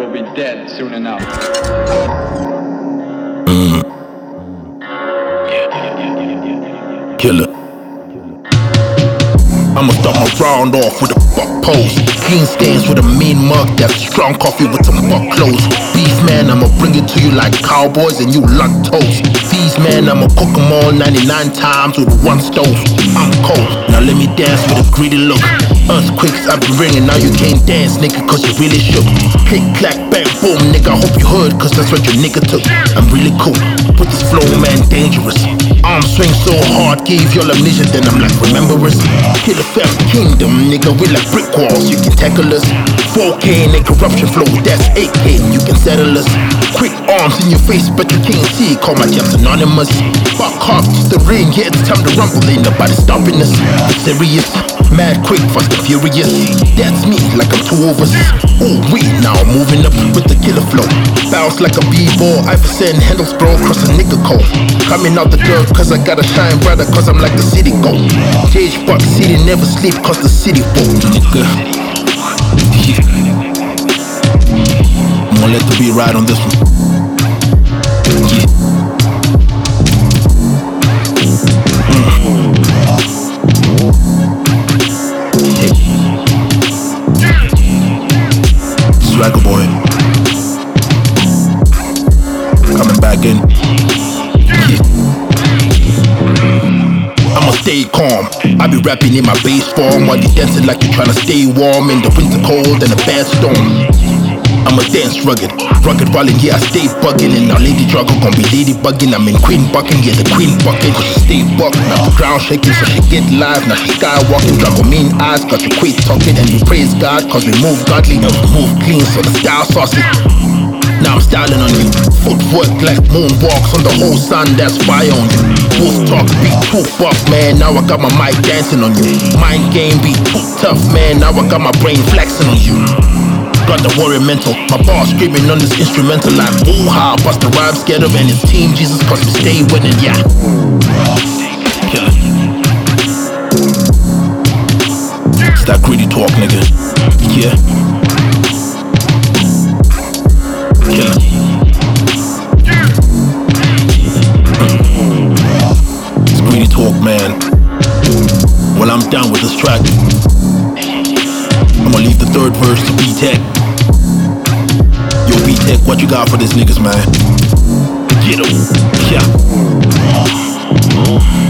will be dead soon enough. Killer. I'ma start my round off with a fuck pose. Clean stains with a mean mug, that strong coffee with some fuck clothes. Beef man, I'ma bring it to you like cowboys and you lactose. These man, I'ma cook them all 99 times with one stove. I'm cold, now let me dance with a greedy look. Earthquakes I've been ringing, now you can't dance, nigga, cause you really shook. Click, clack, bang, boom, nigga, I hope you heard, cause that's what your nigga took. I'm really cool, put this flow, man, dangerous. Arm swing so hard, gave y'all amnesia, then I'm like, remember us? Kill the fam kingdom, nigga, we like brick walls, you can tackle us. 4K and corruption flow, that's 8K, you can settle us. Quick arms in your face, but you can't see, call my jams anonymous. Fuck off to the ring, yeah, it's time to rumble, ain't nobody stopping us. I'm serious, mad quick, fast and furious. That's me, like I'm two of us. Ooh, we now moving up with the killer flow. Bounce like a b-ball, Iverson, handles bro, cross a nigga cold. Coming out the dirt, cause I gotta shine brighter, cause I'm like the city gold. Cage Buck City, never sleep, cause the city woke, nigga. Yeah. I'm gonna let the beat ride on this one. Yeah. Swagger boy, coming back in. Yeah. I'ma stay calm, I be rapping in my bass form while you dancing like you're trying to stay warm in the winter cold and a bad storm. I'ma dance rugged while in here I stay bugging. And now Lady Drago gon' be lady bugging. I'm in queen bucking, yeah the queen bucking. Cause she stay bucking, now the ground shaking so she get live. Now she skywalking, Drago mean eyes, got you quit talking. And we praise God cause we move godly, now we move clean so the style saucy. Now I'm styling on you, footwork like moonwalks on the whole sun, that's why on you. Wolf talk, beat too buff, man, now I got my mic dancing on you. Mind game be too tough, man, now I got my brain flexing on you. Got the warrior mental, my boss screaming on this instrumental like ooh-ha, bust the rhymes, get him and his team, Jesus cause we stay winning, yeah. Killer. It's that greedy talk, nigga, yeah. Killer. It's greedy talk, man. Well, I'm down with this track. I'ma leave the third verse to B-Tech. Yo, B-Tech, what you got for this niggas, man? Get 'em. Yeah.